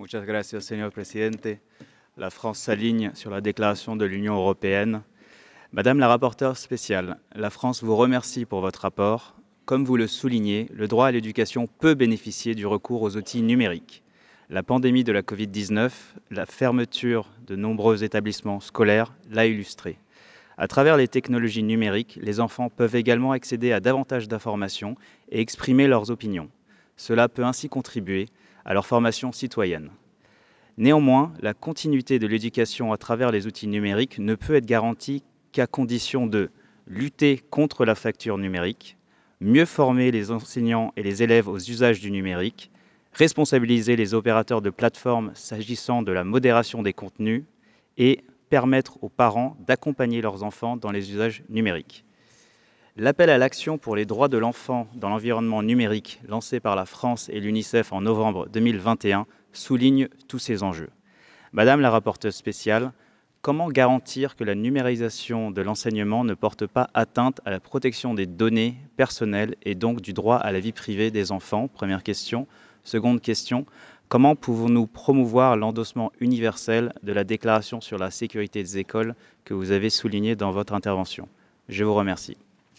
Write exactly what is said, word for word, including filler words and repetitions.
Muchas gracias, señor presidente. La France s'aligne sur la déclaration de l'Union européenne. Madame la rapporteure spéciale, la France vous remercie pour votre rapport. Comme vous le soulignez, le droit à l'éducation peut bénéficier du recours aux outils numériques. La pandémie de la Covid dix-neuf, la fermeture de nombreux établissements scolaires l'a illustré. À travers les technologies numériques, les enfants peuvent également accéder à davantage d'informations et exprimer leurs opinions. Cela peut ainsi contribuer à leur formation citoyenne. Néanmoins, la continuité de l'éducation à travers les outils numériques ne peut être garantie qu'à condition de lutter contre la fracture numérique, mieux former les enseignants et les élèves aux usages du numérique, responsabiliser les opérateurs de plateformes s'agissant de la modération des contenus et permettre aux parents d'accompagner leurs enfants dans les usages numériques. L'appel à l'action pour les droits de l'enfant dans l'environnement numérique lancé par la France et l'UNICEF en novembre deux mille vingt et un souligne tous ces enjeux. Madame la rapporteure spéciale, comment garantir que la numérisation de l'enseignement ne porte pas atteinte à la protection des données personnelles et donc du droit à la vie privée des enfants? Première question. Seconde question, comment pouvons-nous promouvoir l'endossement universel de la Déclaration sur la sécurité des écoles que vous avez souligné dans votre intervention? Je vous remercie.